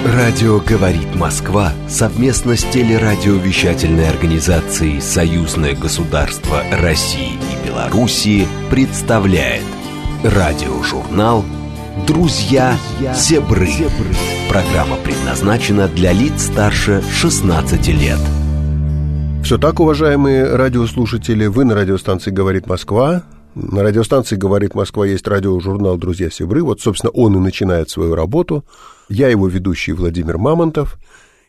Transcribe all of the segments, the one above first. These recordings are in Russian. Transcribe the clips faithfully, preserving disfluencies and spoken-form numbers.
Радио «Говорит Москва» совместно с телерадиовещательной организацией «Союзное государство России и Белоруссии» представляет радиожурнал «Друзья Зебры». Программа предназначена для лиц старше шестнадцати лет. Все так, уважаемые радиослушатели, вы на радиостанции «Говорит Москва». На радиостанции «Говорит Москва» есть радиожурнал «Друзья Зебры». Вот, собственно, он и начинает свою работу. Я его ведущий Владимир Мамонтов.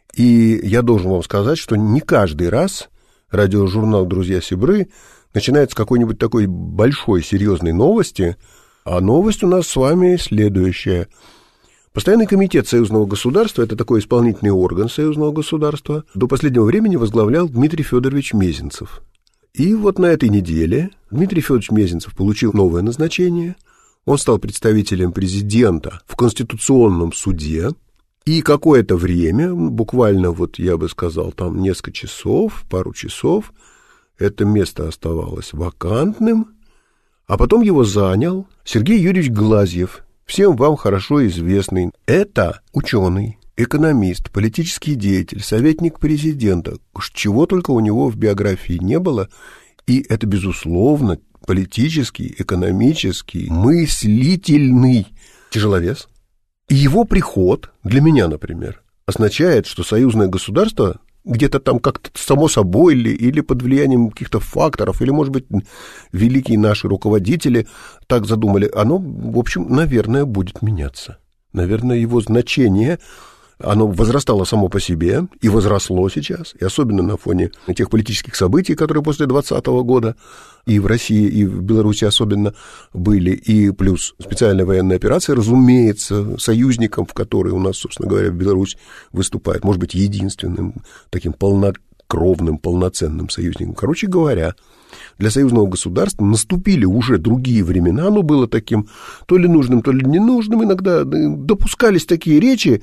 И я должен вам сказать, что не каждый раз радиожурнал «Друзья Зебры» начинается с какой-нибудь такой большой, серьезной новости. А новость у нас с вами следующая. Постоянный комитет Союзного государства, это такой исполнительный орган Союзного государства, до последнего времени возглавлял Дмитрий Федорович Мезенцев. И вот на этой неделе Дмитрий Федорович Мезенцев получил новое назначение. Он стал представителем президента в Конституционном суде. И какое-то время, буквально, вот я бы сказал, там несколько часов, пару часов, это место оставалось вакантным. А потом его занял Сергей Юрьевич Глазьев, всем вам хорошо известный. Это ученый, экономист, политический деятель, советник президента. Уж чего только у него в биографии не было. И это, безусловно, политический, экономический, мыслительный тяжеловес. И его приход, для меня, например, означает, что союзное государство где-то там как-то само собой или, или под влиянием каких-то факторов, или, может быть, великие наши руководители так задумали, оно, в общем, наверное, будет меняться. Наверное, его значение, оно возрастало само по себе и возросло сейчас, и особенно на фоне тех политических событий, которые после двадцатого года и в России, и в Беларуси особенно были, и плюс специальная военная операция, разумеется, союзником, в которой у нас, собственно говоря, Беларусь выступает, может быть, единственным таким полнокровным, полноценным союзником. Короче говоря, для союзного государства наступили уже другие времена, оно было таким то ли нужным, то ли ненужным, иногда допускались такие речи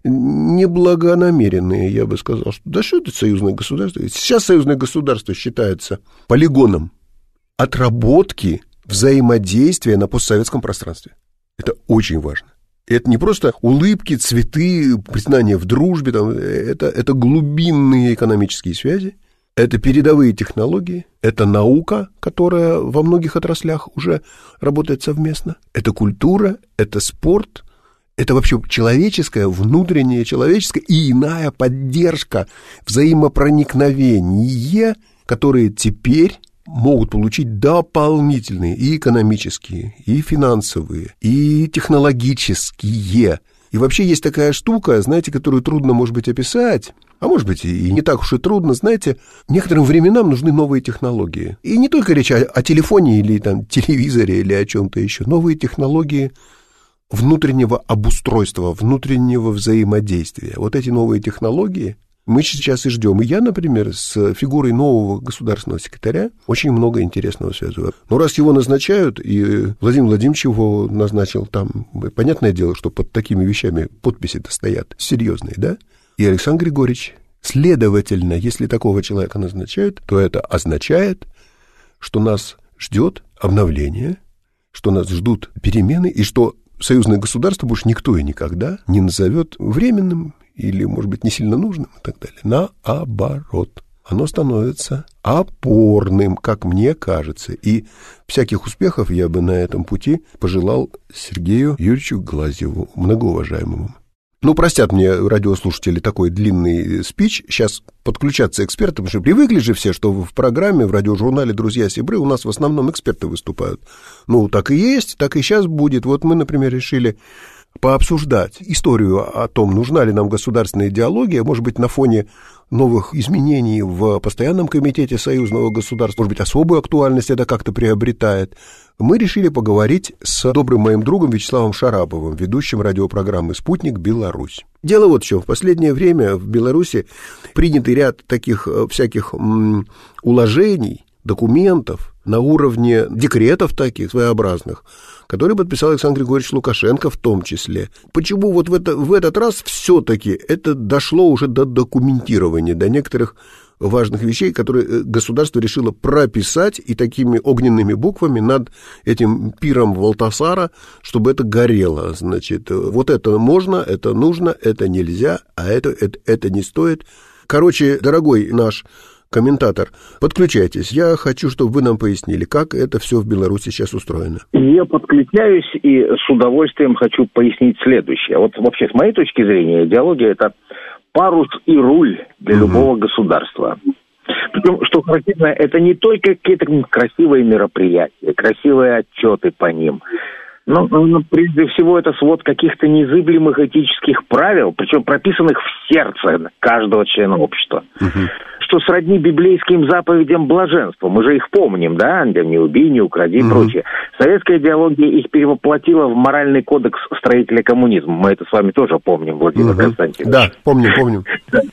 неблагонамеренные, я бы сказал, что да что это союзное государство? Сейчас союзное государство считается полигоном отработки взаимодействия на постсоветском пространстве. Это очень важно. Это не просто улыбки, цветы, признание в дружбе, там, это, это глубинные экономические связи. Это передовые технологии, это наука, которая во многих отраслях уже работает совместно, это культура, это спорт, это вообще человеческая, внутренняя человеческая и иная поддержка, взаимопроникновение, которые теперь могут получить дополнительные и экономические, и финансовые, и технологические. И вообще есть такая штука, знаете, которую трудно, может быть, описать, а может быть, и не так уж и трудно, знаете, некоторым временам нужны новые технологии. И не только речь о, о телефоне или там, телевизоре или о чем-то еще. Новые технологии внутреннего обустройства, внутреннего взаимодействия. Вот эти новые технологии мы сейчас и ждем. И я, например, с фигурой нового государственного секретаря очень много интересного связываю. Но раз его назначают, и Владимир Владимирович его назначил там, понятное дело, что под такими вещами подписи-то стоят серьезные, да? И Александр Григорьевич, следовательно, если такого человека назначают, то это означает, что нас ждет обновление, что нас ждут перемены, и что союзное государство больше никто и никогда не назовет временным или, может быть, не сильно нужным и так далее. Наоборот, оно становится опорным, как мне кажется. И всяких успехов я бы на этом пути пожелал Сергею Юрьевичу Глазьеву, многоуважаемому. Ну, простят мне радиослушатели такой длинный спич. Сейчас подключаться эксперты, потому что привыкли же все, что в программе, в радиожурнале «Друзья Зебры» у нас в основном эксперты выступают. Ну, так и есть, так и сейчас будет. Вот мы, например, решили пообсуждать историю о том, нужна ли нам государственная идеология, может быть, на фоне новых изменений в постоянном комитете союзного государства, может быть, особую актуальность это как-то приобретает. Мы решили поговорить с добрым моим другом Вячеславом Шараповым, ведущим радиопрограммы «Спутник Беларусь». Дело вот в чем. В последнее время в Беларуси принятый ряд таких всяких м, уложений, документов на уровне декретов таких своеобразных, которые подписал Александр Григорьевич Лукашенко в том числе. Почему вот в, это, в этот раз все-таки это дошло уже до документирования, до некоторых важных вещей, которые государство решило прописать и такими огненными буквами над этим пиром Валтасара, чтобы это горело. Значит, вот это можно, это нужно, это нельзя, а это, это, это не стоит. Короче, дорогой наш комментатор, подключайтесь. Я хочу, чтобы вы нам пояснили, как это все в Беларуси сейчас устроено. Я подключаюсь и с удовольствием хочу пояснить следующее. Вот вообще, с моей точки зрения, идеология – это парус и руль для угу. любого государства. Причем, что характерно, это не только какие-то красивые мероприятия, красивые отчеты по ним. Но, но прежде всего это свод каких-то незыблемых этических правил, причем прописанных в сердце каждого члена общества. Угу. Что сродни библейским заповедям блаженства. Мы же их помним, да? Не убей, не укради и угу. прочее. Советская идеология их перевоплотила в моральный кодекс строителя коммунизма. Мы это с вами тоже помним, Владимир угу. Константинович. Да, помним, помним.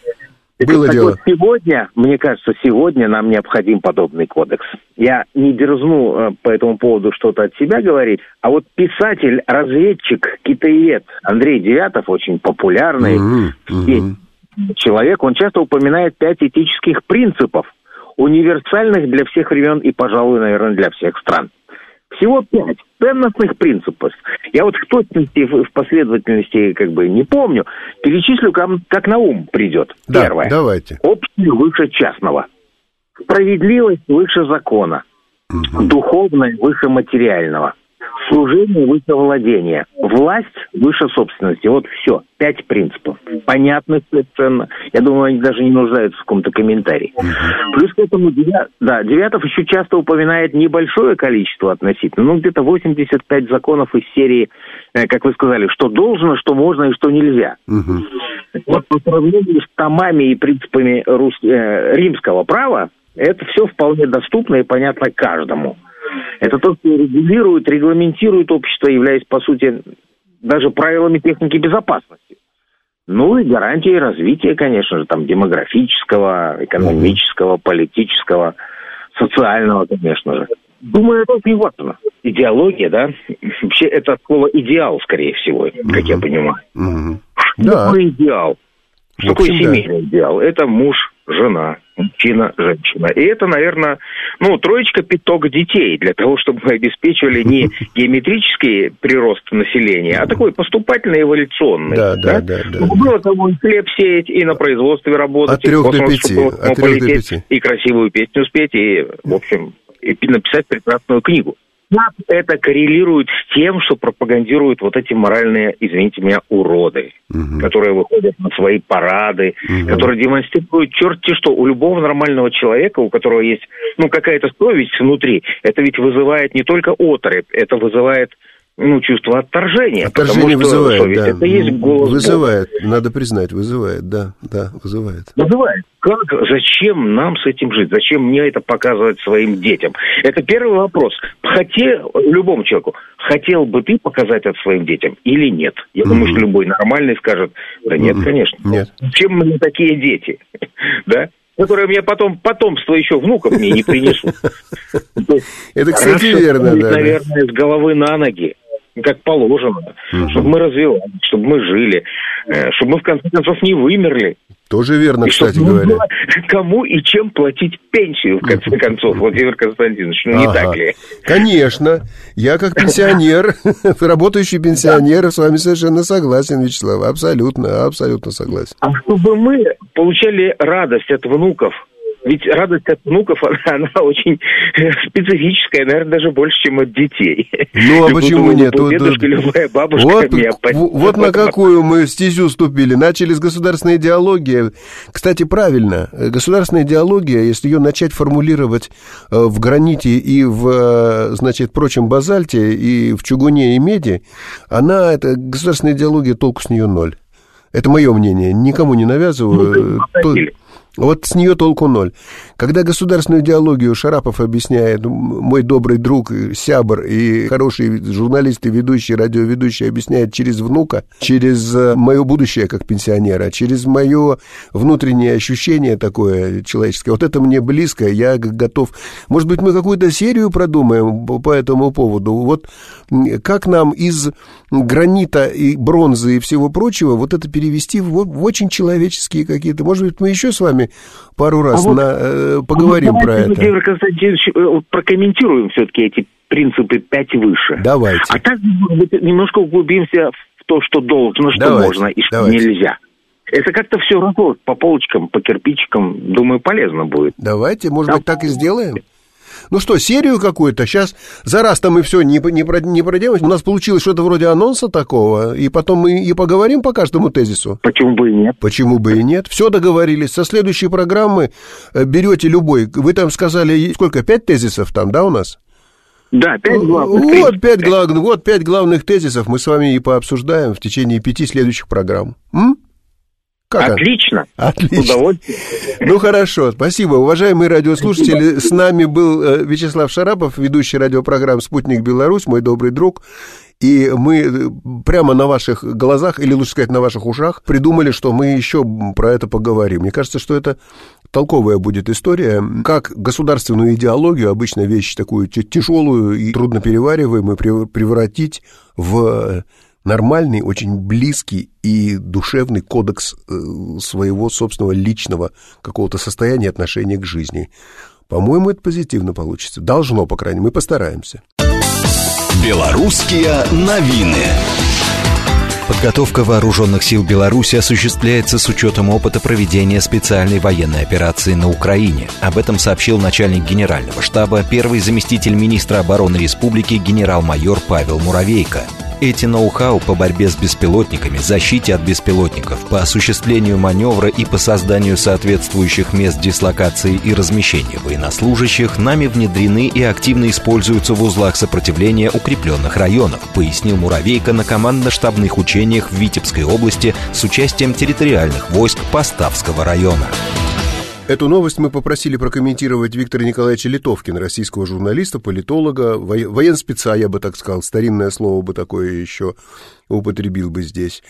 Было так дело. Вот сегодня, мне кажется, сегодня нам необходим подобный кодекс. Я не дерзну э, по этому поводу что-то от себя говорить, а вот писатель, разведчик, китаевед Андрей Девятов, очень популярный mm-hmm. человек, он часто упоминает пять этических принципов, универсальных для всех времен и, пожалуй, наверное, для всех стран. Всего пять ценностных принципов. Я вот в точности, в последовательности как бы не помню. Перечислю, как, как на ум придет. Да, Первое. Давайте. Общее выше частного. Справедливость выше закона. Угу. Духовное выше материального. Служение выше владения. Власть выше собственности. Вот все. Пять принципов. Понятно совершенно. Я думаю, они даже не нуждаются в каком-то комментарии. Угу. Плюс к этому, да, Девятов еще часто упоминает небольшое количество относительно. Ну, где-то восемьдесят пять законов из серии, как вы сказали, что должно, что можно и что нельзя. Угу. Вот по сравнению с томами и принципами рус... э, римского права, это все вполне доступно и понятно каждому. Это то, что регулирует, регламентирует общество, являясь, по сути, даже правилами техники безопасности. Ну и гарантией развития, конечно же, там, демографического, экономического, политического, социального, конечно же. Думаю, это очень важно. Идеология, да? Вообще, это слово «идеал», скорее всего, как я понимаю. Что Да. такое идеал? Что В общем, такое семейный да. идеал? Это муж, жена, мужчина, женщина. И это, наверное, ну, троечка-пяток детей для того, чтобы мы обеспечивали не геометрический прирост населения, а такой поступательный, эволюционный. Да, да, да. да, ну, да. было кому и хлеб сеять, и на производстве работать, От трех до пяти. От трех до пяти. И красивую песню спеть, и, в общем, и написать прекрасную книгу. Как это коррелирует с тем, что пропагандируют вот эти моральные, извините меня, уроды, угу. которые выходят на свои парады, угу. которые демонстрируют черти что. У любого нормального человека, у которого есть, ну, какая-то совесть внутри, это ведь вызывает не только оторопь, это вызывает, ну, чувство отторжения. Отторжение потому что вызывает, совесть, да. это есть голос Вызывает, Бога. надо признать, вызывает, да, да, вызывает. Вызывает. Как, зачем нам с этим жить? Зачем мне это показывать своим детям? Это первый вопрос. Хотел, любому человеку, хотел бы ты показать это своим детям или нет? Я mm-hmm. думаю, что любой нормальный скажет, да нет, mm-hmm. конечно. Нет. Зачем мне такие дети? Да? Которые мне потом потомство еще внуков мне не принесут. Это, кстати, верно, да. Наверное, с головы на ноги. Как положено, угу. чтобы мы развивались, чтобы мы жили, чтобы мы, в конце концов, не вымерли. Тоже верно, и кстати говоря. Было кому и чем платить пенсию, в конце концов, Владимир Константинович, ну не ага. так ли? Конечно. Я как пенсионер, работающий пенсионер, с вами совершенно согласен, Вячеслав. Абсолютно, абсолютно согласен. А чтобы мы получали радость от внуков, ведь радость от внуков, она, она очень специфическая, наверное, даже больше, чем от детей. Ну, а почему нет? Дедушка, любая бабушка вот, меня вот, вот на какую мы стезю ступили. Начали с государственной идеологии. Кстати, правильно. Государственная идеология, если ее начать формулировать в граните и в, значит, прочем базальте, и в чугуне и меди, она, эта государственная идеология, толку с нее ноль. Это мое мнение. Никому не навязываю. Ну, Вот с нее толку ноль. Когда государственную идеологию Шарапов объясняет, мой добрый друг, сябр и хороший журналист и ведущий, радиоведущий объясняет через внука, через мое будущее как пенсионера, через мое внутреннее ощущение такое человеческое, вот это мне близко, я готов. Может быть, мы какую-то серию продумаем по этому поводу? Вот как нам из гранита и бронзы и всего прочего вот это перевести в, в очень человеческие какие-то... Может быть, мы еще с вами вами пару раз а вот, на, э, поговорим а вот про это. Владимир Константинович, прокомментируем все-таки эти принципы пять выше. Давайте. А так, может быть, немножко углубимся в то, что должно, что давайте, можно и что давайте. нельзя. Это как-то все разложить по полочкам, по кирпичикам, думаю, полезно будет. Давайте, может да. быть, так и сделаем. Ну что, серию какую-то? Сейчас за раз-то мы все не, не, не проделаем. У нас получилось что-то вроде анонса такого, и потом мы и поговорим по каждому тезису. Почему бы и нет? Почему бы и нет? Все договорились. Со следующей программы берете любой. Вы там сказали, сколько, пять тезисов там, да, у нас? Да, пять главных вот, тезисов. Пять главных, вот пять главных тезисов мы с вами и пообсуждаем в течение пяти следующих программ. М? Как Отлично. Отлично. Ну, хорошо, спасибо. Уважаемые радиослушатели, с нами был Вячеслав Шарапов, ведущий радиопрограмм «Спутник Беларусь», мой добрый друг. И мы прямо на ваших глазах, или лучше сказать, на ваших ушах, придумали, что мы еще про это поговорим. Мне кажется, что это толковая будет история, как государственную идеологию, обычно вещь такую тяжелую и трудноперевариваемую, превратить в нормальный, очень близкий и душевный кодекс своего собственного личного какого-то состояния, отношения к жизни. По-моему, это позитивно получится. Должно, по крайней мере, мы постараемся. Белорусские новины. Подготовка вооруженных сил Беларуси осуществляется с учетом опыта проведения специальной военной операции на Украине. Об этом сообщил начальник генерального штаба, первый заместитель министра обороны республики генерал-майор Павел Муравейко. Эти ноу-хау по борьбе с беспилотниками, защите от беспилотников, по осуществлению маневра и по созданию соответствующих мест дислокации и размещения военнослужащих нами внедрены и активно используются в узлах сопротивления укрепленных районов, пояснил Муравейко на командно-штабных учениях в Витебской области с участием территориальных войск Поставского района. Эту новость мы попросили прокомментировать Виктора Николаевича Литовкина, российского журналиста, политолога, военспеца, я бы так сказал, старинное слово бы такое еще употребил бы здесь.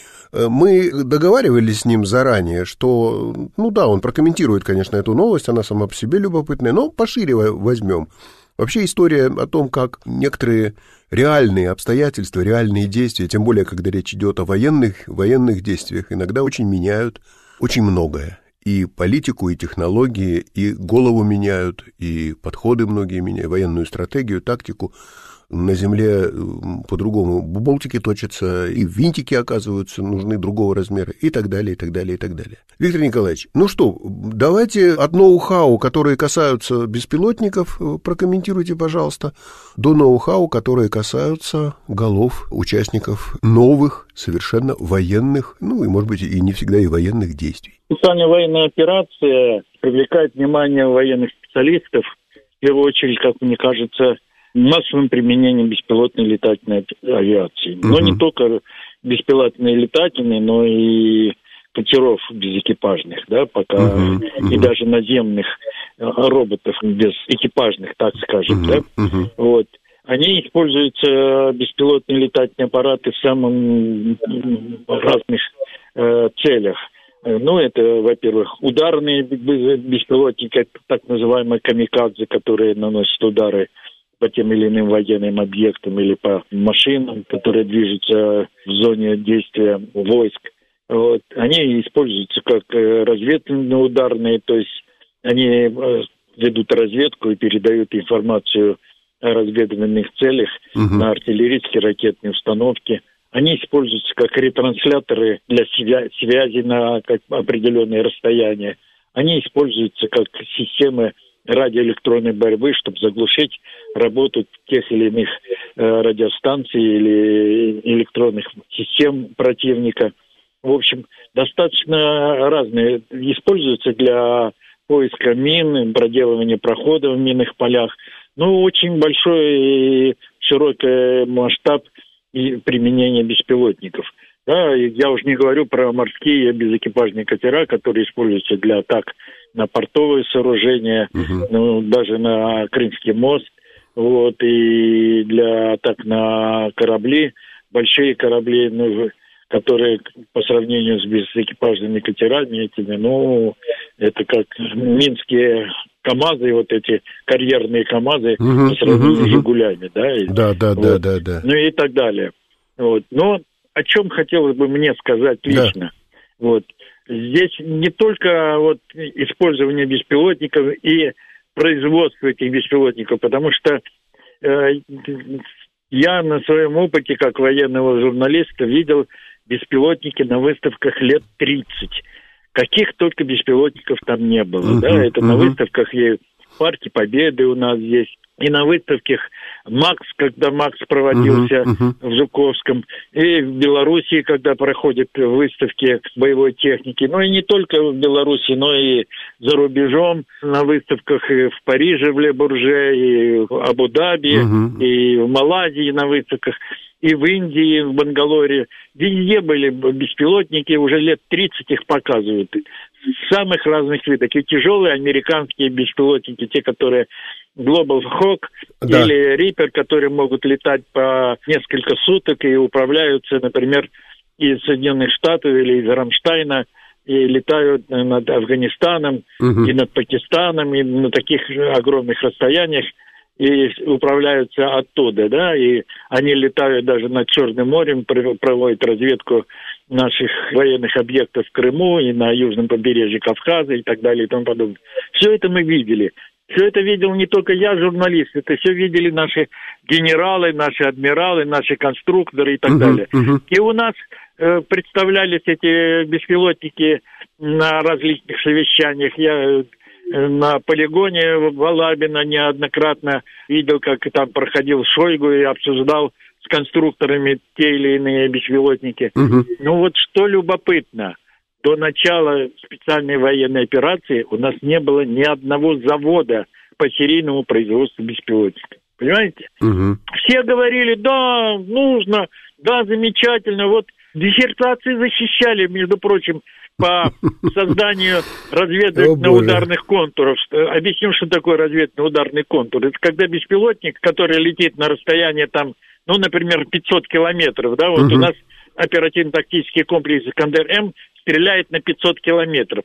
Мы договаривались с ним заранее, что, ну да, он прокомментирует, конечно, эту новость, она сама по себе любопытная, но пошире возьмем. Вообще история о том, как некоторые реальные обстоятельства, реальные действия, тем более, когда речь идет о военных, военных действиях, иногда очень меняют очень многое. И политику, и технологии, и голову меняют, и подходы многие меняют, военную стратегию, тактику. На земле по-другому болтики точатся, и винтики оказываются нужны другого размера, и так далее, и так далее, и так далее. Виктор Николаевич, ну что, давайте от ноу-хау, которые касаются беспилотников, прокомментируйте, пожалуйста, до ноу-хау, которые касаются голов участников новых, совершенно военных, ну и, может быть, и не всегда и военных действий. Специальная военная операция привлекает внимание военных специалистов, в первую очередь, как мне кажется, массовым применением беспилотной летательной авиации. Uh-huh. Но не только беспилотные летательные, но и катеров безэкипажных, да, пока uh-huh. Uh-huh. и даже наземных роботов безэкипажных, так скажем, uh-huh. да. Uh-huh. Вот. Они используются, беспилотные летательные аппараты, в самых разных э, целях. Ну, это, во-первых, ударные беспилотники, так называемые камикадзе, которые наносят удары по тем или иным военным объектам или по машинам, которые движутся в зоне действия войск. Вот. Они используются как разведывательно-ударные, то есть они ведут разведку и передают информацию о разведывательных целях угу. на артиллерийские ракетные установки. Они используются как ретрансляторы для связи на определенные расстояния. Они используются как системы радиоэлектронной борьбы, чтобы заглушить работу тех или иных э, радиостанций или электронных систем противника. В общем, достаточно разные. Используются для поиска мин, проделывания проходов в минных полях. Ну, очень большой и широкий масштаб и применения беспилотников. Да, я уже не говорю про морские безэкипажные катера, которые используются для атак на портовые сооружения, uh-huh. ну, даже на Крымский мост, вот, и для атак на корабли, большие корабли, ну, которые по сравнению с безэкипажными катерами этими, ну, это как минские КАМАЗы, вот эти карьерные КАМАЗы uh-huh. по сравнению uh-huh. с «Жигулями», да, и, да, да, вот, да, да, да, ну и так далее. Вот. Но о чем хотелось бы мне сказать лично. Вот. Здесь не только вот использование беспилотников и производство этих беспилотников, потому что э, я на своем опыте как военного журналиста видел беспилотники на выставках лет тридцать. Каких только беспилотников там не было. Uh-huh, да? Это uh-huh. на выставках и в Парке Победы у нас здесь, и на выставках МАКС, когда МАКС проводился uh-huh, uh-huh. в Жуковском, и в Белоруссии, когда проходят выставки боевой техники. Ну и не только в Беларуси, но и за рубежом, на выставках и в Париже, в Ле-Бурже, и в Абу-Даби, uh-huh. и в Малайзии на выставках, и в Индии, в Бангалоре. Везде были беспилотники, уже лет тридцать их показывают. Самых разных видов. И тяжелые американские беспилотники, те, которые Global Hawk да. или Reaper, которые могут летать по несколько суток и управляются, например, из Соединенных Штатов или из Рамштайна, и летают над Афганистаном, угу. и над Пакистаном, и на таких огромных расстояниях, и управляются оттуда, да, и они летают даже над Черным морем, проводят разведку наших военных объектов в Крыму и на южном побережье Кавказа и так далее и тому подобное. Все это мы видели. Все это видел не только я, журналист, это все видели наши генералы, наши адмиралы, наши конструкторы и так uh-huh, далее. Uh-huh. И у нас э, представлялись эти беспилотники на различных совещаниях. Я на полигоне в Алабино неоднократно видел, как там проходил Шойгу и обсуждал с конструкторами те или иные беспилотники. Угу. Ну вот что любопытно, до начала специальной военной операции у нас не было ни одного завода по серийному производству беспилотников. Понимаете? Угу. Все говорили, да, нужно, да, замечательно. Вот диссертации защищали, между прочим, по созданию разведывательно-ударных контуров. Объясню, что такое разведывательно-ударный контур. Это когда беспилотник, который летит на расстояние там, ну, например, пятьсот километров, да, вот uh-huh. у нас оперативно-тактический комплекс «Искандер-М» стреляет на пятьсот километров.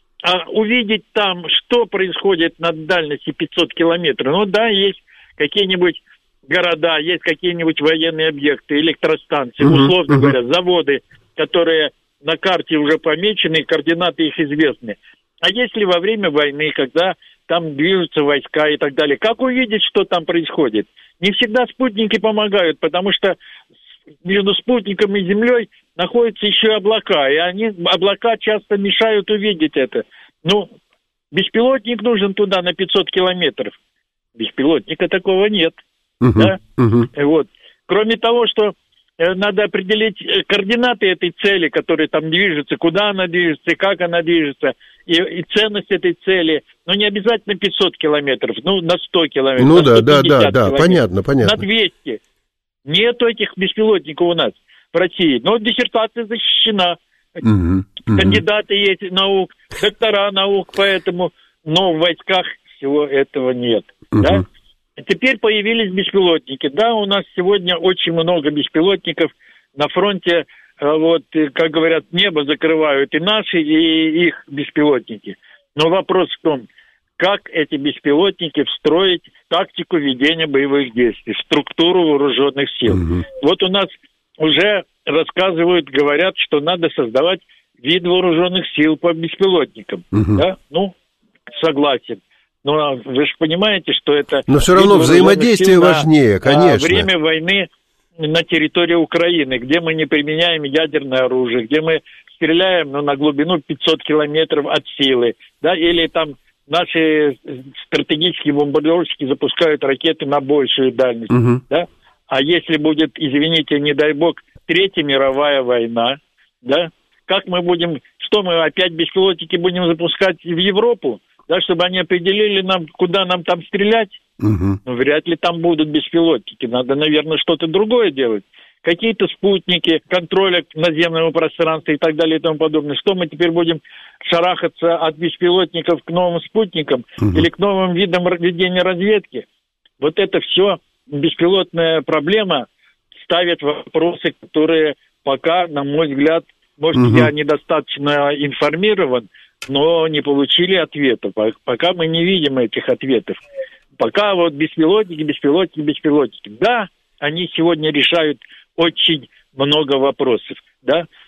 А увидеть там, что происходит на дальности пятьсот километров, ну да, есть какие-нибудь города, есть какие-нибудь военные объекты, электростанции, uh-huh. условно uh-huh. говоря, заводы, которые на карте уже помечены, координаты их известны. А если во время войны, когда там движутся войска и так далее, как увидеть, что там происходит? Не всегда спутники помогают, потому что между спутником и Землей находятся еще облака, и они, облака часто мешают увидеть это. Ну, беспилотник нужен туда на пятьсот километров. Беспилотника такого нет. Uh-huh, да? uh-huh. Вот. Кроме того, что надо определить координаты этой цели, которые там движутся, куда она движется, и как она движется, и, и ценность этой цели. Но не обязательно пятьсот километров, ну, на сто километров. Ну, да, да, да, да, понятно, понятно. На двести. Нету этих беспилотников у нас в России. Но диссертация защищена. Угу, угу. Кандидаты есть наук, доктора наук, поэтому, но в войсках всего этого нет. Угу. Да? Теперь появились беспилотники. Да, у нас сегодня очень много беспилотников на фронте. Вот, как говорят, небо закрывают и наши, и их беспилотники. Но вопрос в том, как эти беспилотники встроить в тактику ведения боевых действий, в структуру вооруженных сил. Угу. Вот у нас уже рассказывают, говорят, что надо создавать вид вооруженных сил по беспилотникам. Угу. Да? Ну, согласен. Но вы же понимаете, что это... Но все равно взаимодействие важнее, конечно. Время войны на территории Украины, где мы не применяем ядерное оружие, где мы стреляем ну, на глубину пятьсот километров от силы, да, или там наши стратегические бомбардировщики запускают ракеты на большую дальность, угу. да. А если будет, извините, не дай бог, Третья мировая война, да, как мы будем... Что мы опять беспилотники будем запускать в Европу? Да, чтобы они определили нам, куда нам там стрелять, угу. ну, вряд ли там будут беспилотники. Надо, наверное, что-то другое делать. Какие-то спутники, контроля наземного пространства и так далее и тому подобное. Что мы теперь будем шарахаться от беспилотников к новым спутникам угу. или к новым видам ведения разведки? Вот это все беспилотная проблема ставит вопросы, которые пока, на мой взгляд, может, угу. я недостаточно информирован, но не получили ответа. Пока мы не видим этих ответов. Пока вот беспилотники, беспилотники, беспилотники. Да, они сегодня решают очень много вопросов, да,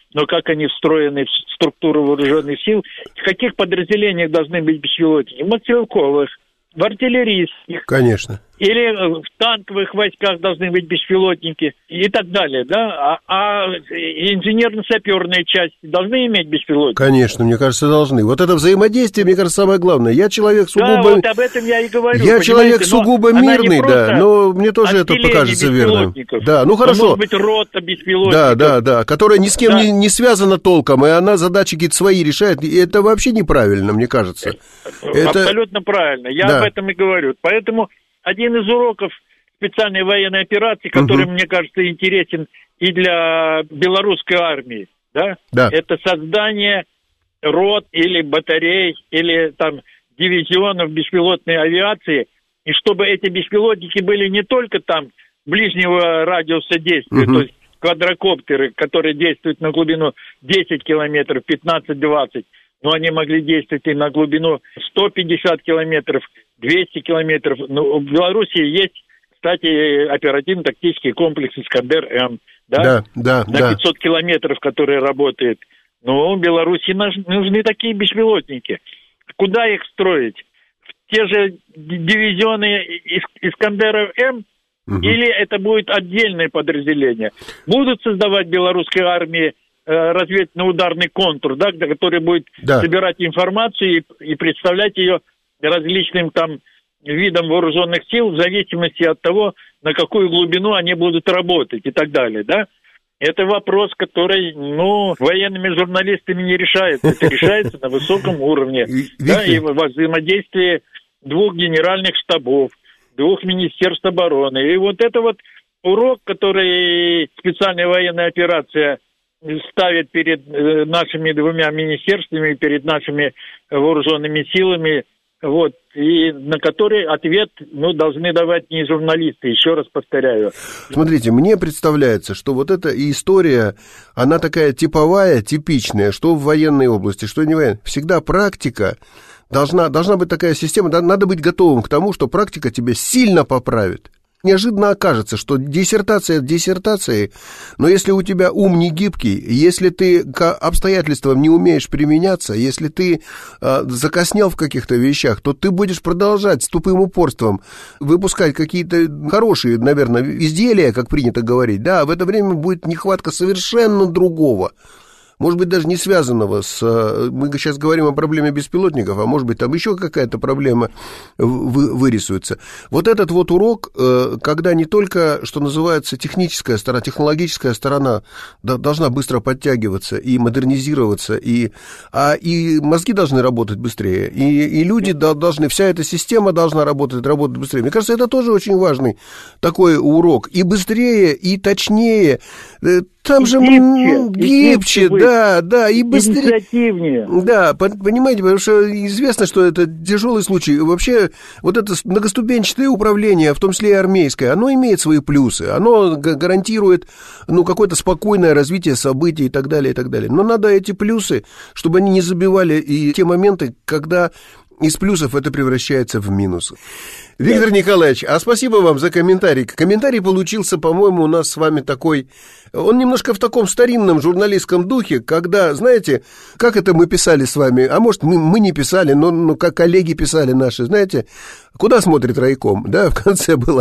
но как они встроены в структуру вооруженных сил, в каких подразделениях должны быть беспилотники? В мотострелковых, в артиллерийских. Конечно. Или в танковых войсках должны быть беспилотники и так далее, да? А, а инженерно-саперные части должны иметь беспилотники? Конечно, мне кажется, должны. Вот это взаимодействие, мне кажется, самое главное. Я человек сугубо... Да, вот об этом я и говорю. Я человек сугубо мирный, да, но мне тоже это покажется верным. Да, ну хорошо. Может быть, рота беспилотников. Да, да, да, которая ни с кем да. не, не связана толком, и она задачи какие-то свои решает. И это вообще неправильно, мне кажется. Это... Абсолютно правильно. Я да. об этом и говорю. Поэтому... Один из уроков специальной военной операции, который, угу. мне кажется, интересен и для белорусской армии, да? Да. Это создание рот или батарей, или там дивизионов беспилотной авиации, и чтобы эти беспилотники были не только там ближнего радиуса действия, угу. то есть квадрокоптеры, которые действуют на глубину десять километров, пятнадцать-двадцать, но они могли действовать и на глубину сто пятьдесят километров, двести километров. Ну, в Беларуси есть, кстати, оперативно-тактический комплекс «Искандер-М», да? Да, да, на да. пятьсот километров, который работает. Но в Беларуси нужны такие беспилотники. Куда их строить? В те же дивизионы «Искандера-М» угу. или это будет отдельное подразделение? Будут создавать белорусской армии разведывательно-ударный контур, да, который будет да. собирать информацию и, и представлять ее различным там видам вооруженных сил в зависимости от того, на какую глубину они будут работать и так далее, да. Это вопрос, который, ну, военными журналистами не решается. Это решается на высоком уровне. Да, и во взаимодействии двух генеральных штабов, двух министерств обороны. И вот это вот урок, который специальная военная операция ставит перед нашими двумя министерствами, перед нашими вооруженными силами, вот, и на который ответ, ну, должны давать не журналисты, еще раз повторяю. Смотрите, мне представляется, что вот эта история, она такая типовая, типичная, что в военной области, что не в военной. Всегда практика должна, должна быть такая система, надо быть готовым к тому, что практика тебя сильно поправит. Неожиданно окажется, что диссертация диссертацией, но если у тебя ум не гибкий, если ты к обстоятельствам не умеешь применяться, если ты э, закоснел в каких-то вещах, то ты будешь продолжать с тупым упорством выпускать какие-то хорошие, наверное, изделия, как принято говорить, да, а в это время будет нехватка совершенно другого. Может быть, даже не связанного с... Мы сейчас говорим о проблеме беспилотников, а может быть, там еще какая-то проблема вырисуется. Вот этот вот урок, когда не только, что называется, техническая сторона, технологическая сторона должна быстро подтягиваться и модернизироваться, и, а и мозги должны работать быстрее, и, и люди должны... Вся эта система должна работать, работать быстрее. Мне кажется, это тоже очень важный такой урок. И быстрее, и точнее... Там же гибче, гибче да, да, и быстрее. Инициативнее. Да, понимаете, потому что известно, что это тяжелый случай. Вообще, вот это многоступенчатое управление, в том числе и армейское, оно имеет свои плюсы. Оно гарантирует, ну, какое-то спокойное развитие событий и так далее, и так далее. Но надо эти плюсы, чтобы они не забивали и те моменты, когда из плюсов это превращается в минусы. Виктор Николаевич, а спасибо вам за комментарий. Комментарий получился, по-моему, у нас с вами такой... Он немножко в таком старинном журналистском духе, когда, знаете, как это мы писали с вами, а может, мы, мы не писали, но, но как коллеги писали наши, знаете, куда смотрит райком, да, в конце было.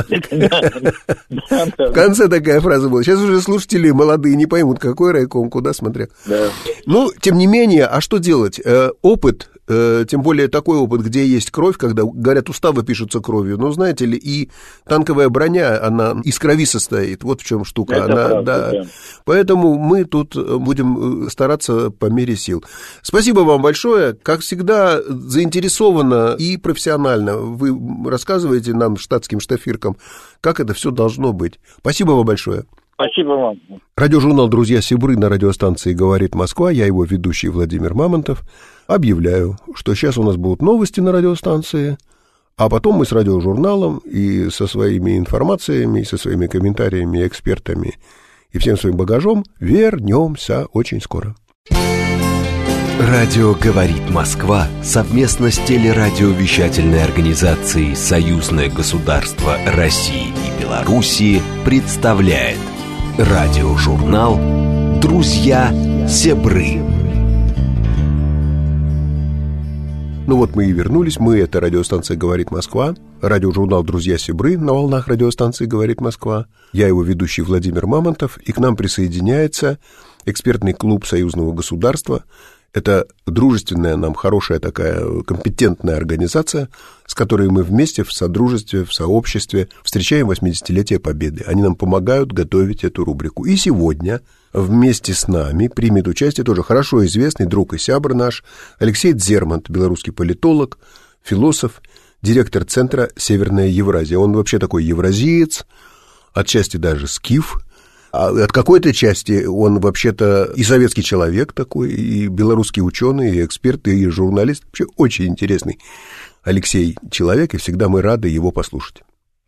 В конце такая фраза была. Сейчас уже слушатели молодые не поймут, какой райком, куда смотрел. Ну, тем не менее, а что делать? Опыт, тем более такой опыт, где есть кровь, когда, говорят, уставы пишутся кровью, ну, знаете ли, и танковая броня, она из крови состоит, вот в чем штука. Она, правда, да. Да. Поэтому мы тут будем стараться по мере сил. Спасибо вам большое. Как всегда, заинтересованно и профессионально вы рассказываете нам, штатским штафиркам, как это все должно быть. Спасибо вам большое. Спасибо вам. Радиожурнал «Друзья Сибры» на радиостанции «Говорит Москва». Я его ведущий Владимир Мамонтов. Объявляю, что сейчас у нас будут новости на радиостанции, а потом мы с радиожурналом и со своими информациями, и со своими комментариями, экспертами и всем своим багажом вернемся очень скоро. Радио «Говорит Москва» совместно с телерадиовещательной организацией «Союзное государство России и Белоруссии» представляет радиожурнал «Друзья Себры. Ну вот мы и вернулись. Мы — это радиостанция «Говорит Москва», радиожурнал «Друзья Себры» на волнах радиостанции «Говорит Москва». Я его ведущий Владимир Мамонтов, и к нам присоединяется экспертный клуб Союзного государства. Это дружественная нам, хорошая такая, компетентная организация, с которой мы вместе в содружестве, в сообществе встречаем восьмидесятилетие Победы. Они нам помогают готовить эту рубрику. И сегодня вместе с нами примет участие тоже хорошо известный друг и сябр наш Алексей Дзермант, белорусский политолог, философ, директор Центра «Северная Евразия». Он вообще такой евразиец, отчасти даже скиф. А от какой-то части он вообще-то и советский человек такой, и белорусский ученый, и эксперт, и журналист. Вообще очень интересный Алексей человек, и всегда мы рады его послушать.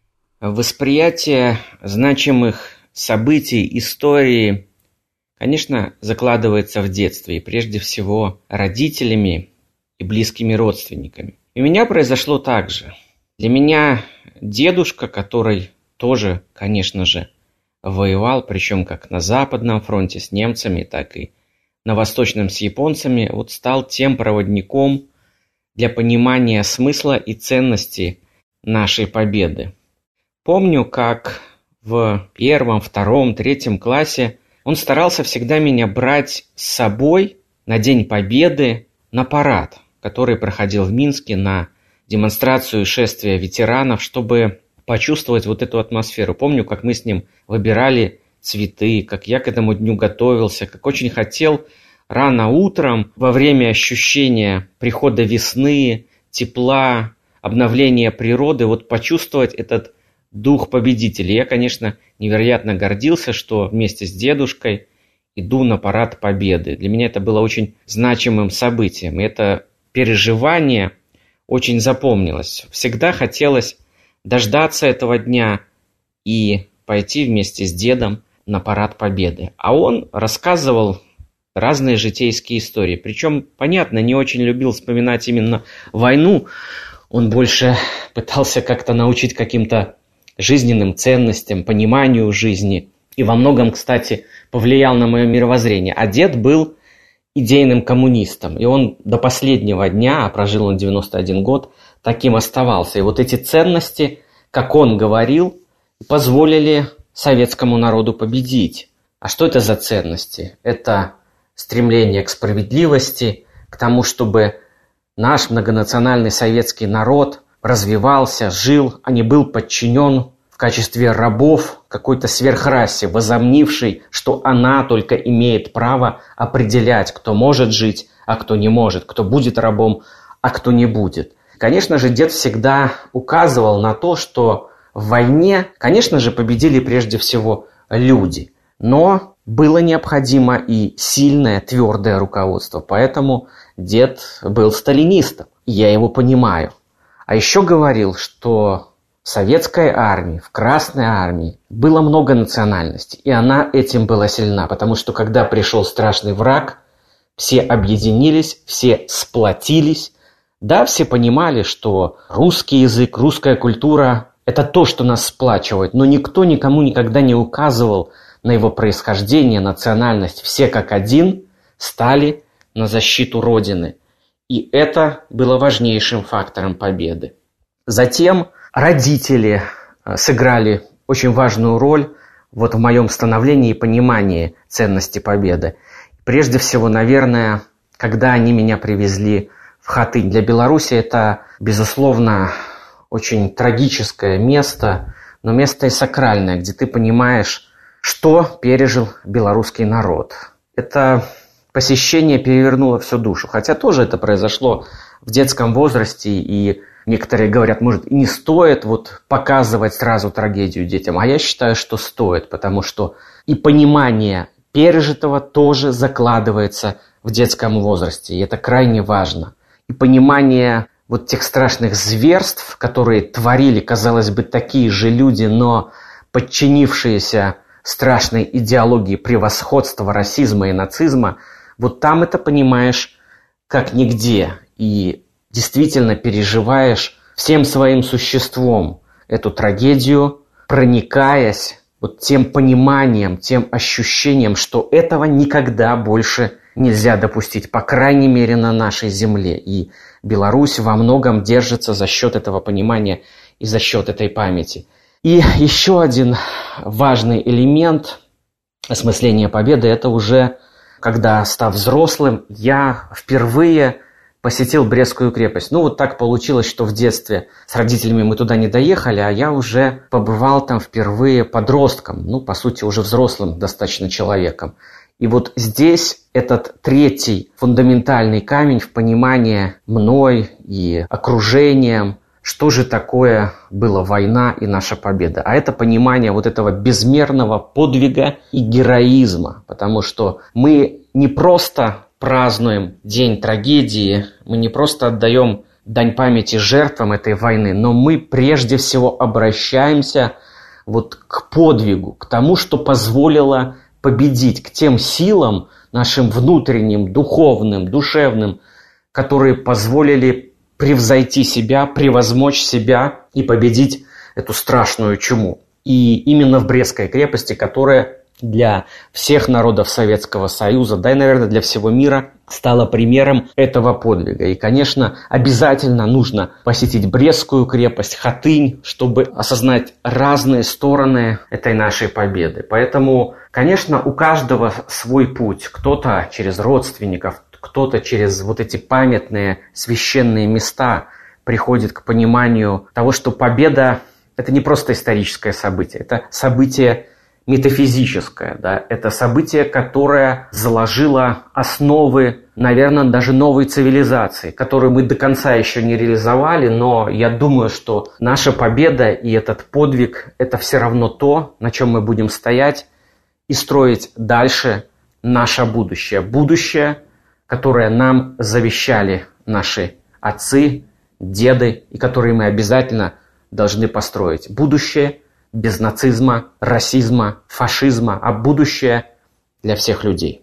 Восприятие значимых событий, истории, конечно, закладывается в детстве, и прежде всего родителями и близкими родственниками. И у меня произошло так же. Для меня дедушка, который тоже, конечно же, воевал, причем как на Западном фронте с немцами, так и на Восточном с японцами, вот стал тем проводником для понимания смысла и ценности нашей победы. Помню, как в первом, втором, третьем классе он старался всегда меня брать с собой на День Победы на парад, который проходил в Минске, на демонстрацию шествия ветеранов, чтобы почувствовать вот эту атмосферу. Помню, как мы с ним выбирали цветы, как я к этому дню готовился, как очень хотел рано утром, во время ощущения прихода весны, тепла, обновления природы, вот почувствовать этот дух победителя. Я, конечно, невероятно гордился, что вместе с дедушкой иду на парад Победы. Для меня это было очень значимым событием. И это переживание очень запомнилось. Всегда хотелось дождаться этого дня и пойти вместе с дедом на парад Победы. А он рассказывал разные житейские истории. Причем, понятно, не очень любил вспоминать именно войну. Он больше пытался как-то научить каким-то жизненным ценностям, пониманию жизни. И во многом, кстати, повлиял на мое мировоззрение. А дед был идейным коммунистом. И он до последнего дня, а прожил он девяносто один год, таким оставался. И вот эти ценности, как он говорил, позволили советскому народу победить. А что это за ценности? Это стремление к справедливости, к тому, чтобы наш многонациональный советский народ развивался, жил, а не был подчинен в качестве рабов какой-то сверхрасе, возомнившей, что она только имеет право определять, кто может жить, а кто не может, кто будет рабом, а кто не будет. Конечно же, дед всегда указывал на то, что в войне, конечно же, победили прежде всего люди, но было необходимо и сильное, твердое руководство. Поэтому дед был сталинистом, и я его понимаю. А еще говорил, что в советской армии, в Красной армии было много национальностей, и она этим была сильна, потому что когда пришел страшный враг, все объединились, все сплотились. Да, все понимали, что русский язык, русская культура – это то, что нас сплачивает, но никто никому никогда не указывал на его происхождение, национальность. Все как один стали на защиту Родины. И это было важнейшим фактором победы. Затем родители сыграли очень важную роль вот в моем становлении и понимании ценности победы. Прежде всего, наверное, когда они меня привезли в Хатынь. Для Беларуси это, безусловно, очень трагическое место, но место и сакральное, где ты понимаешь, что пережил белорусский народ. Это посещение перевернуло всю душу, хотя тоже это произошло в детском возрасте, и некоторые говорят, может, и не стоит вот показывать сразу трагедию детям, а я считаю, что стоит, потому что и понимание пережитого тоже закладывается в детском возрасте, и это крайне важно. И понимание вот тех страшных зверств, которые творили, казалось бы, такие же люди, но подчинившиеся страшной идеологии превосходства, расизма и нацизма, вот там это понимаешь как нигде. И действительно переживаешь всем своим существом эту трагедию, проникаясь вот тем пониманием, тем ощущением, что этого никогда больше нельзя допустить, по крайней мере, на нашей земле. И Беларусь во многом держится за счет этого понимания и за счет этой памяти. И еще один важный элемент осмысления победы – это уже, когда, став взрослым, я впервые посетил Брестскую крепость. Ну, вот так получилось, что в детстве с родителями мы туда не доехали, а я уже побывал там впервые подростком, ну, по сути, уже взрослым достаточно человеком. И вот здесь этот третий фундаментальный камень в понимании мной и окружением, что же такое была война и наша победа. А это понимание вот этого безмерного подвига и героизма, потому что мы не просто празднуем день трагедии, мы не просто отдаем дань памяти жертвам этой войны, но мы прежде всего обращаемся вот к подвигу, к тому, что позволило победить, к тем силам нашим внутренним, духовным, душевным, которые позволили превзойти себя, превозмочь себя и победить эту страшную чуму. И именно в Брестской крепости, которая для всех народов Советского Союза, да и, наверное, для всего мира, стала примером этого подвига. И, конечно, обязательно нужно посетить Брестскую крепость, Хатынь, чтобы осознать разные стороны этой нашей победы. Поэтому, конечно, у каждого свой путь. Кто-то через родственников, кто-то через вот эти памятные священные места приходит к пониманию того, что победа – это не просто историческое событие, это событие метафизическое, да, это событие, которое заложило основы, наверное, даже новой цивилизации, которую мы до конца еще не реализовали, но я думаю, что наша победа и этот подвиг – это все равно то, на чем мы будем стоять и строить дальше наше будущее. Будущее, которое нам завещали наши отцы, деды, и которые мы обязательно должны построить. Будущее без нацизма, расизма, фашизма, а будущее для всех людей.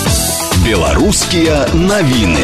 Белорусские новины.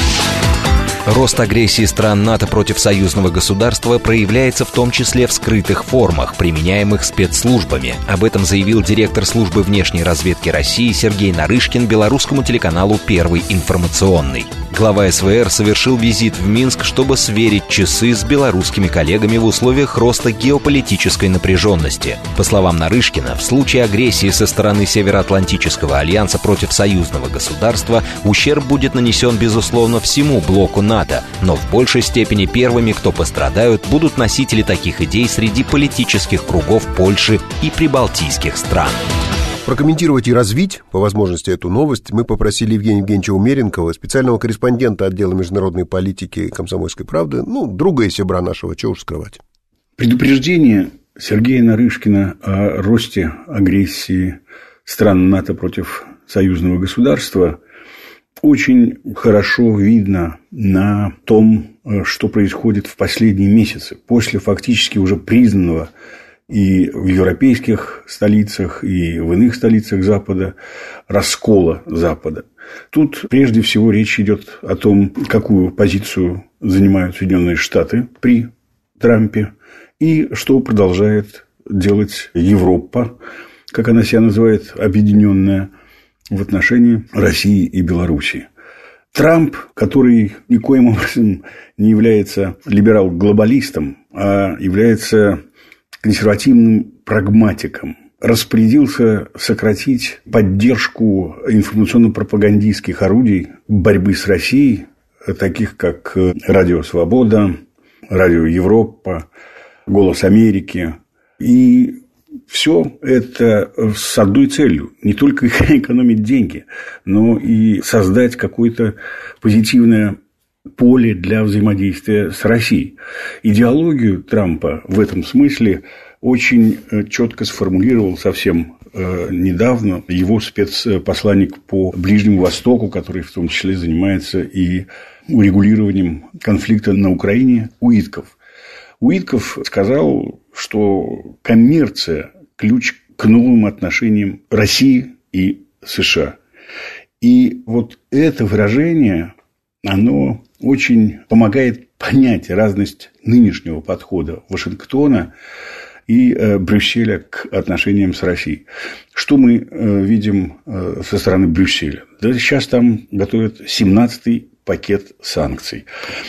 Рост агрессии стран НАТО против союзного государства проявляется в том числе в скрытых формах, применяемых спецслужбами. Об этом заявил директор службы внешней разведки России Сергей Нарышкин белорусскому телеканалу «Первый информационный». Глава эс вэ эр совершил визит в Минск, чтобы сверить часы с белорусскими коллегами в условиях роста геополитической напряженности. По словам Нарышкина, в случае агрессии со стороны Североатлантического альянса против союзного государства ущерб будет нанесен, безусловно, всему блоку НАТО, но в большей степени первыми, кто пострадают, будут носители таких идей среди политических кругов Польши и прибалтийских стран. Прокомментировать и развить, по возможности, эту новость мы попросили Евгения Евгеньевича Умеренкова, специального корреспондента отдела международной политики «Комсомольской правды», ну, друга и сябра нашего, чего уж скрывать. Предупреждение Сергея Нарышкина о росте агрессии стран НАТО против союзного государства очень хорошо видно на том, что происходит в последние месяцы, после фактически уже признанного и в европейских столицах, и в иных столицах Запада раскола Запада. Тут прежде всего речь идет о том, какую позицию занимают Соединенные Штаты при Трампе и что продолжает делать Европа, как она себя называет, объединенная в отношении России и Белоруссии. Трамп, который никоим образом не является либерал-глобалистом, а является консервативным прагматиком, распорядился сократить поддержку информационно-пропагандистских орудий борьбы с Россией, таких как Радио Свобода, Радио Европа, Голос Америки. И все это с одной целью – не только экономить деньги, но и создать какое-то позитивное поле для взаимодействия с Россией. Идеологию Трампа в этом смысле очень четко сформулировал совсем недавно его спецпосланник по Ближнему Востоку, который в том числе занимается и урегулированием конфликта на Украине, Уитков. Уитков сказал, что коммерция – ключ к новым отношениям России и США. И вот это выражение, оно очень помогает понять разность нынешнего подхода Вашингтона и Брюсселя к отношениям с Россией. Что мы видим со стороны Брюсселя? Да, сейчас там готовят семнадцатый пакет санкций.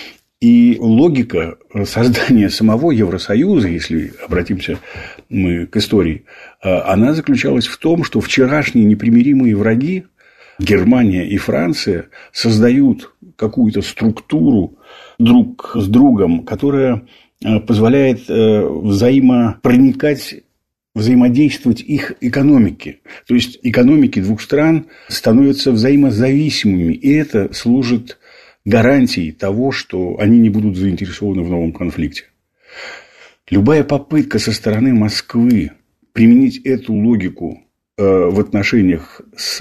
И логика создания самого Евросоюза, если обратимся мы к истории, она заключалась в том, что вчерашние непримиримые враги, Германия и Франция, создают какую-то структуру друг с другом, которая позволяет взаимопроникать, взаимодействовать их экономике. То есть экономики двух стран становятся взаимозависимыми, и это служит гарантией того, что они не будут заинтересованы в новом конфликте. Любая попытка со стороны Москвы применить эту логику в отношениях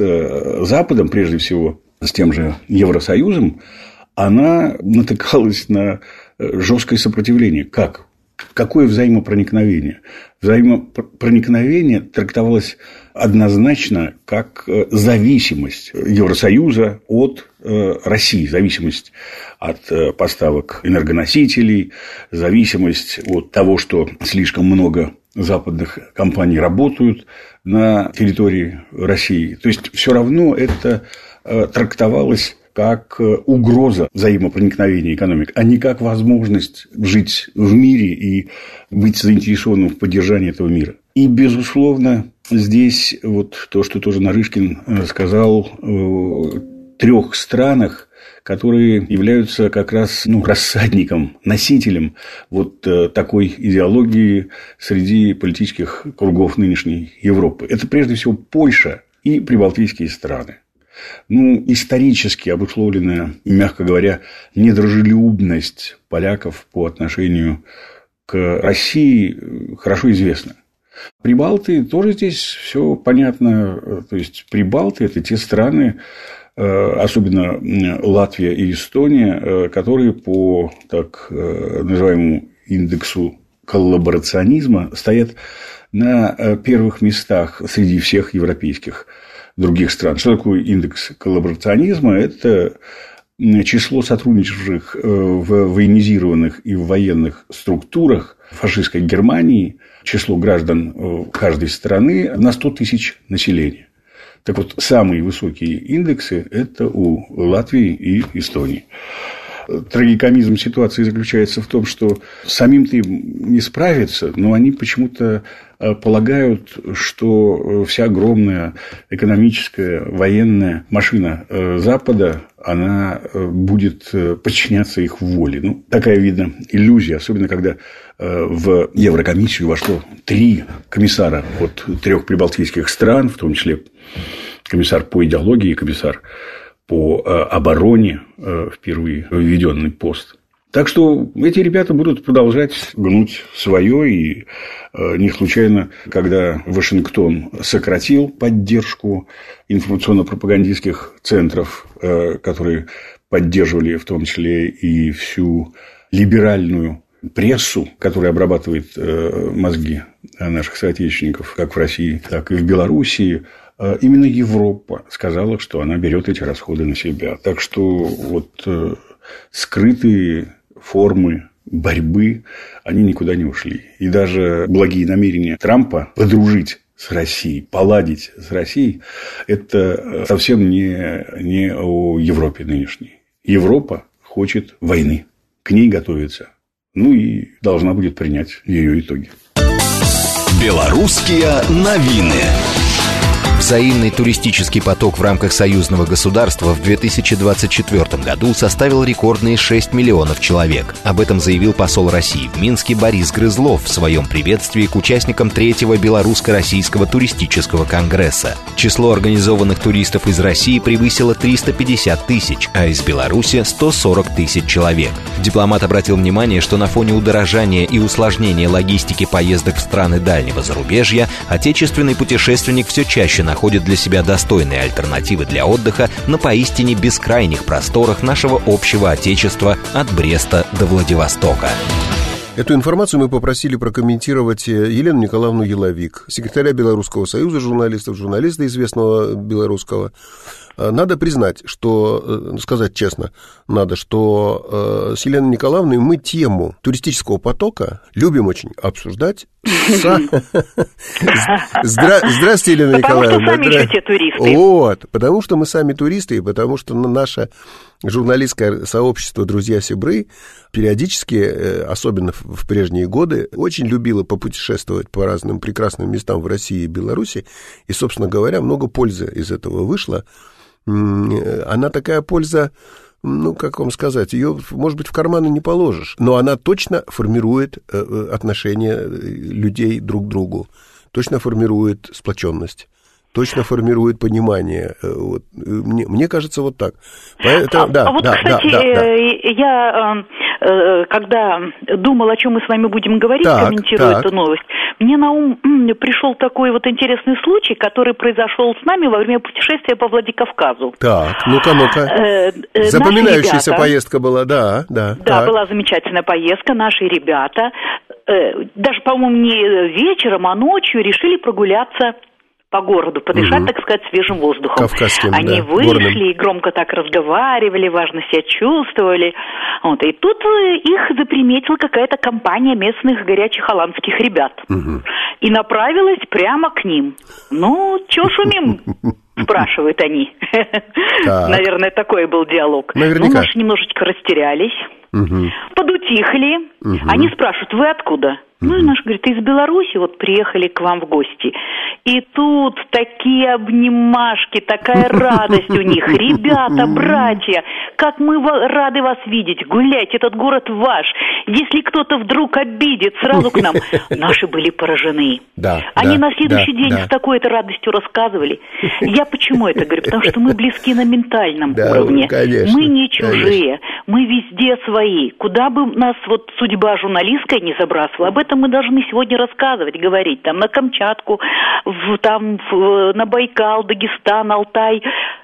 с Западом, прежде всего с тем же Евросоюзом, она натыкалась на жесткое сопротивление. Как? Какое взаимопроникновение? Взаимопроникновение трактовалось однозначно как зависимость Евросоюза от России, зависимость от поставок энергоносителей, зависимость от того, что слишком много западных компаний работают на территории России. То есть все равно это трактовалось как угроза взаимопроникновения экономик, а не как возможность жить в мире и быть заинтересованным в поддержании этого мира. И, безусловно, здесь вот то, что тоже Нарышкин сказал о трех странах, которые являются как раз ну, рассадником, носителем вот такой идеологии среди политических кругов нынешней Европы. Это прежде всего Польша и прибалтийские страны. Ну, исторически обусловленная, мягко говоря, недружелюбность поляков по отношению к России хорошо известна. Прибалты тоже здесь все понятно. То есть Прибалты – это те страны, особенно Латвия и Эстония, которые по так называемому индексу коллаборационизма стоят на первых местах среди всех европейских других стран. Что такое индекс коллаборационизма? Это число сотрудничавших в военизированных и в военных структурах фашистской Германии, число граждан каждой страны на сто тысяч населения. Так вот, самые высокие индексы – это у Латвии и Эстонии. Трагикомизм ситуации заключается в том, что самим-то им не справиться, но они почему-то полагают, что вся огромная экономическая, военная машина Запада, она будет подчиняться их воле. Ну, такая, видно, иллюзия, особенно когда в Еврокомиссию вошло три комиссара от трех прибалтийских стран, в том числе комиссар по идеологии, комиссар по обороне, впервые введенный пост. Так что эти ребята будут продолжать гнуть свое. И не случайно, когда Вашингтон сократил поддержку информационно-пропагандистских центров, которые поддерживали в том числе и всю либеральную прессу, которая обрабатывает мозги наших соотечественников как в России, так и в Белоруссии, именно Европа сказала, что она берет эти расходы на себя. Так что вот скрытые формы борьбы, они никуда не ушли. И даже благие намерения Трампа подружить с Россией, поладить с Россией, это совсем не, не о Европе нынешней. Европа хочет войны, к ней готовится. Ну и должна будет принять ее итоги. Белорусские новины. Взаимный туристический поток в рамках союзного государства в две тысячи двадцать четвёртом году составил рекордные шесть миллионов человек. Об этом заявил посол России в Минске Борис Грызлов в своем приветствии к участникам третьего белорусско-российского туристического конгресса. Число организованных туристов из России превысило триста пятьдесят тысяч, а из Беларуси – сто сорок тысяч человек. Дипломат обратил внимание, что на фоне удорожания и усложнения логистики поездок в страны дальнего зарубежья отечественный путешественник все чаще находит для себя достойные альтернативы для отдыха на поистине бескрайних просторах нашего общего отечества от Бреста до Владивостока. Эту информацию мы попросили прокомментировать Елену Николаевну Еловик, секретаря Белорусского союза журналистов, журналиста известного белорусского. Надо признать, что, сказать честно, надо, что с Еленой Николаевной мы тему туристического потока любим очень обсуждать. Здравствуйте, Елена Николаевна. Потому что сами еще те туристы. Вот, потому что мы сами туристы, и потому что наше журналистское сообщество «Друзья-сябры» периодически, особенно в прежние годы, очень любило попутешествовать по разным прекрасным местам в России и Беларуси, и, собственно говоря, много пользы из этого вышло. Она такая польза, ну, как вам сказать, ее, может быть, в карманы не положишь, но она точно формирует отношения людей друг к другу, точно формирует сплоченность, точно формирует понимание. Вот. Мне, мне кажется, вот так. Поэтому, а, да, а вот, да, кстати, да, да, да. я, когда думала, о чем мы с вами будем говорить, так, комментируя так. эту новость, мне на ум пришел такой вот интересный случай, который произошел с нами во время путешествия по Владикавказу. Так, ну-ка, ну-ка. Э, Запоминающаяся ребята, поездка была, да, да. Да, так. была замечательная поездка. Наши ребята, э, даже, по-моему, не вечером, а ночью решили прогуляться по городу, подышать, угу. так сказать, свежим воздухом. Кавказским, Они да, вышли горным. И громко так разговаривали, важно себя чувствовали. Вот. И тут их заприметила какая-то компания местных горячих голландских ребят. Угу. И направилась прямо к ним. Ну, чё шумим? Спрашивают они. Наверное, такой был диалог. Наверняка. Ну, наши немножечко растерялись, угу. подутихли. Угу. Они спрашивают, вы откуда? Ну, и наш говорит, из Беларуси вот приехали к вам в гости. И тут такие обнимашки, такая радость у них. Ребята, братья, как мы рады вас видеть. Гуляйте, этот город ваш. Если кто-то вдруг обидит, сразу к нам. Наши были поражены. Да, Они да, на следующий да, день да. с такой-то радостью рассказывали. Я почему это говорю? Потому что мы близки на ментальном да, уровне. Конечно, мы не чужие. Конечно. Мы везде свои. Куда бы нас вот судьба журналистская не забрасывала, об этом мы должны сегодня рассказывать, говорить. Там на Камчатку, в, там в, на Байкал, Дагестан, Алтай.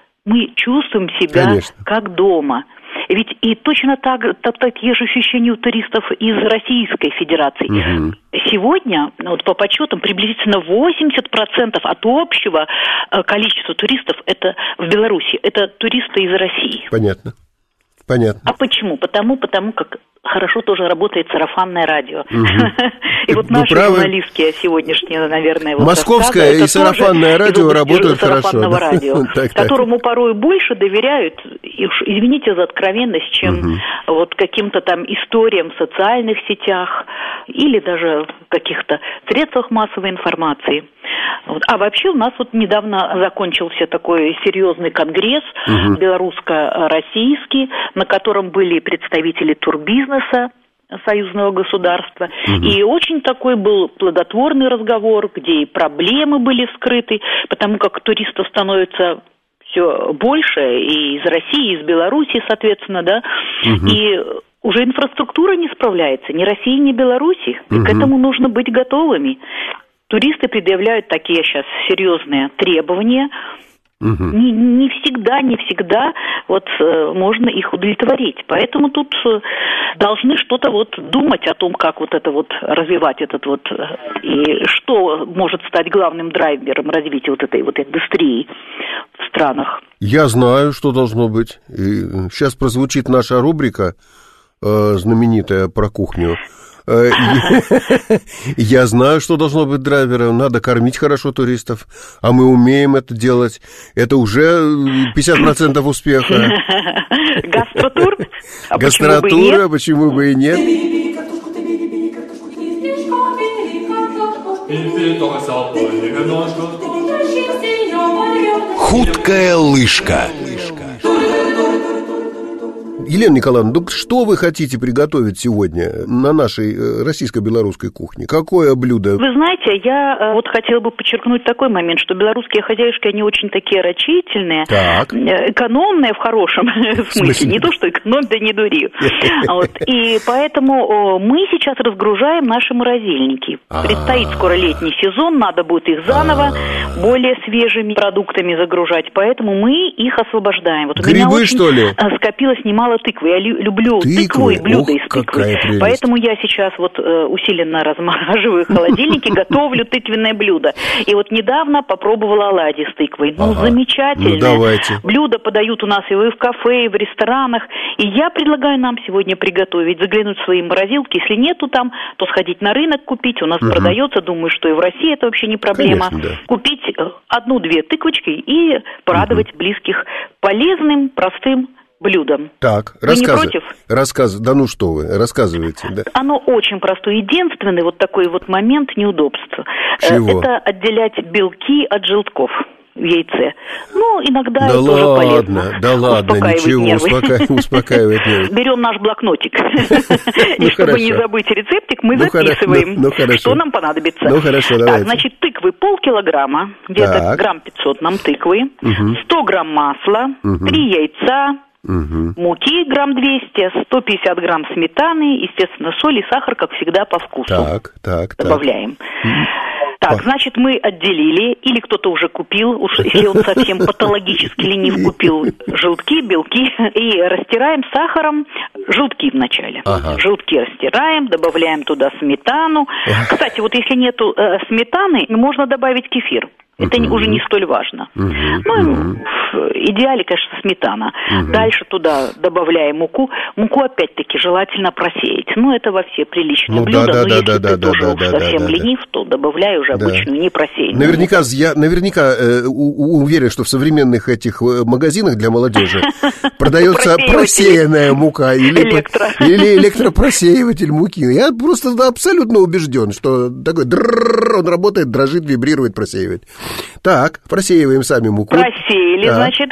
Мы чувствуем себя Конечно. Как дома. Ведь и точно так, так, такие же ощущения у туристов из Российской Федерации. Угу. Сегодня, вот по подсчетам, приблизительно восемьдесят процентов от общего количества туристов это в Беларуси. Это туристы из России. Понятно. Понятно. А почему? Потому, потому как хорошо тоже работает сарафанное радио. Угу. И вот наши журналистские сегодняшние, наверное... Московское и сарафанное радио работают хорошо. Сарафанного радио, которому порой больше доверяют, извините за откровенность, чем вот каким-то там историям в социальных сетях или даже в каких-то средствах массовой информации. Вот. А вообще у нас вот недавно закончился такой серьезный конгресс угу. белорусско-российский, на котором были представители турбизнеса союзного государства. Угу. И очень такой был плодотворный разговор, где и проблемы были вскрыты, потому как туристов становится все больше и из России, и из Беларуси, соответственно, да, угу. и уже инфраструктура не справляется, ни России, ни Беларуси, угу. и к этому нужно быть готовыми. Туристы предъявляют такие сейчас серьезные требования. Угу. Не, не всегда, не всегда вот э, можно их удовлетворить. Поэтому тут э, должны что-то вот думать о том, как вот это вот развивать этот вот э, и что может стать главным драйвером развития вот этой вот индустрии в странах. Я знаю, что должно быть. И сейчас прозвучит наша рубрика э, знаменитая про кухню. Я знаю, что должно быть драйвером. Надо кормить хорошо туристов, а мы умеем это делать. Это уже пятьдесят процентов успеха. Гастротур? А Гастротур, почему бы и нет? Хуткая лыжка. Елена Николаевна, ну что вы хотите приготовить сегодня на нашей российско-белорусской кухне? Какое блюдо? Вы знаете, я вот хотела бы подчеркнуть такой момент, что белорусские хозяюшки, они очень такие рачительные, так. экономные в хорошем смысле. Не то, что экономь, да не дури. И поэтому мы сейчас разгружаем наши морозильники. Предстоит скоро летний сезон, надо будет их заново более свежими продуктами загружать, поэтому мы их освобождаем. Грибы, что ли? Скопилось немало мало тыквы. Я люблю тыквы, тыкву и блюда ох, из тыквы. Прелесть. Поэтому я сейчас вот э, усиленно размораживаю холодильники, готовлю тыквенное блюдо. И вот недавно попробовала оладьи с тыквой. Ну, ага. замечательное. Ну, давайте. Блюда подают у нас и в кафе, и в ресторанах. И я предлагаю нам сегодня приготовить, заглянуть в свои морозилки. Если нету там, то сходить на рынок купить. У нас угу. продается, думаю, что и в России это вообще не проблема. Конечно, да. Купить одну-две тыквочки и порадовать угу. близких полезным, простым блюдом. Так, вы рассказы, не против? Рассказы, да ну что вы, рассказывайте. Да. Оно очень простое. Единственный вот такой вот момент неудобства. Чего? Это отделять белки от желтков в яйце. Ну, иногда да это ладно, тоже полезно. Да ладно, ничего, успока... успокаивает нервы. Берем наш блокнотик. И чтобы не забыть рецептик, мы записываем, что нам понадобится. Ну, хорошо, давайте. Так, значит, тыквы полкилограмма, где-то грамм пятьсот нам тыквы, сто грамм масла, три яйца, Угу. муки грамм двести, сто пятьдесят грамм сметаны, естественно, соль и сахар, как всегда, по вкусу. Так, так, добавляем. Так. Так, значит, мы отделили, или кто-то уже купил, уж если он совсем патологически ленив, купил желтки, белки, и растираем сахаром желтки вначале. Ага. Желтки растираем, добавляем туда сметану. Ага. Кстати, вот если нету э, сметаны, можно добавить кефир. Это uh-huh. уже не столь важно. Uh-huh. Ну, uh-huh. в идеале, конечно, сметана. Uh-huh. Дальше туда добавляем муку. Муку, опять-таки, желательно просеять. Ну, это во все приличные ну, блюда. Да, Но да, если да, ты да, тоже да, уж да, совсем да, ленив, да. то добавляй уже да. обычную, не просеянную. Наверняка, я наверняка э, у, уверен, что в современных этих магазинах для молодежи продается просеянная мука или, Электро. или электропросеиватель муки. Я просто абсолютно убежден, что такой дрррррр, он работает, дрожит, вибрирует, просеивает. Так, просеиваем сами муку. Просеяли, так. значит,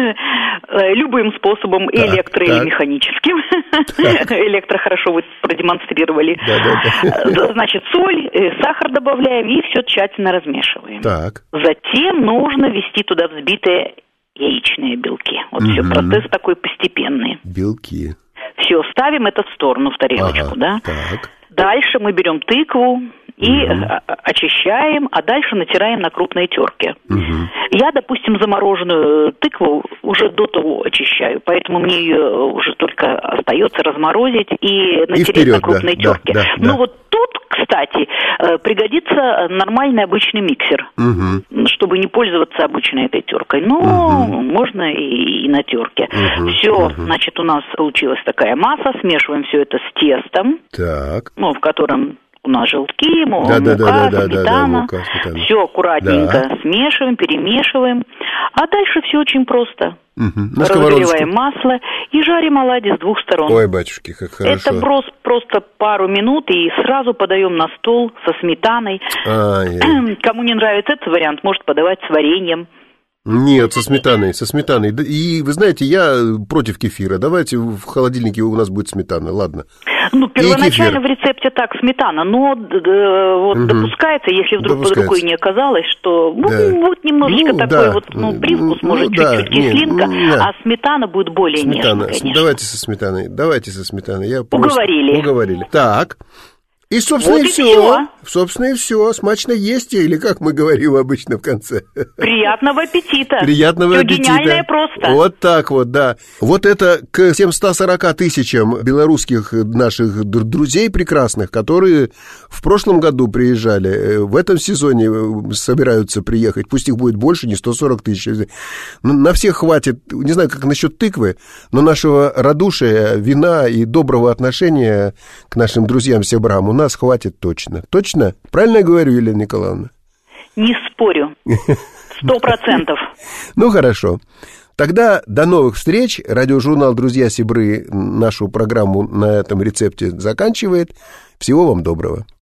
любым способом, так, электро- так. или механическим. Так. Электро хорошо вы продемонстрировали. Да, да, да. Значит, соль, сахар добавляем и все тщательно размешиваем. Так. Затем нужно ввести туда взбитые яичные белки. Вот угу. все, процесс такой постепенный. Белки. Все, ставим это в сторону, в тарелочку, ага, да? Так. Дальше мы берем тыкву и угу. очищаем, а дальше натираем на крупной терке. Угу. Я, допустим, замороженную тыкву уже до того очищаю, поэтому мне ее уже только остается разморозить и натереть и вперед, на крупной да, терке. Да, да, ну да. вот тут, кстати, пригодится нормальный обычный миксер, угу. чтобы не пользоваться обычной этой теркой. Но угу. можно и, и на терке. Угу. Все, угу. значит, у нас получилась такая масса, смешиваем все это с тестом, так. ну, в котором у нас желтки, да, мука, да, да, да, сметана. Да, да, мука, сметана. Все аккуратненько да. смешиваем, перемешиваем. А дальше все очень просто. Угу. Разогреваем масло и жарим оладьи с двух сторон. Ой, батюшки, как хорошо. Это просто, просто пару минут и сразу подаем на стол со сметаной. А-я. Кому не нравится этот вариант, может подавать с вареньем. Нет, со сметаной, со сметаной. И вы знаете, я против кефира. Давайте в холодильнике у нас будет сметана, ладно. Ну, первоначально в рецепте так, сметана, но э, вот угу. допускается, если вдруг допускается. Под рукой не оказалось, что ну, да. вот немножечко ну, такой да. вот ну, привкус, ну, может, да. чуть-чуть кислинка, Нет, а сметана будет более сметана. нежной, конечно. Давайте со сметаной, давайте со сметаной. Я Уговорили. Просто... Уговорили. Так. И, собственно, вот и все. все. Собственно, и все. Смачно есть, или как мы говорим обычно в конце. Приятного аппетита. Приятного все аппетита. Гениальное просто. Вот так вот, да. Вот это к всем ста сорока тысячам белорусских наших друзей прекрасных, которые в прошлом году приезжали, в этом сезоне собираются приехать. Пусть их будет больше, не сто сорок тысяч. На всех хватит, не знаю, как насчет тыквы, но нашего радушия, вина и доброго отношения к нашим друзьям-сябрам у нас хватит точно. Точно? Правильно я говорю, Елена Николаевна? Не спорю. Сто процентов. Ну, хорошо. Тогда до новых встреч. Радиожурнал «Друзья Сябры» нашу программу на этом рецепте заканчивает. Всего вам доброго.